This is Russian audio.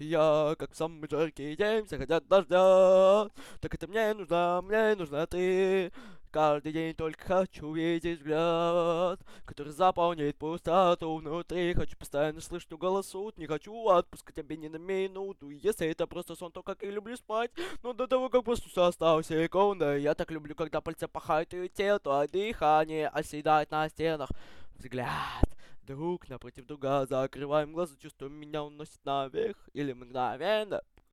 Я, как в самый жаркий день, все хотят дождя. Так это мне нужна ты. Каждый день только хочу видеть взгляд, который заполнит пустоту внутри. Хочу постоянно слышать, что голосут. Не хочу отпускать тебя ни на минуту. Если это просто сон, то как и люблю спать. Но до того, как просто осталась секунда. Я так люблю, когда пальцы пахают твое тело, твое дыхание оседает на стенах. Взгляд. Друг напротив друга, закрываем глаза, чувствуем, меня уносит наверх. Или мгновенно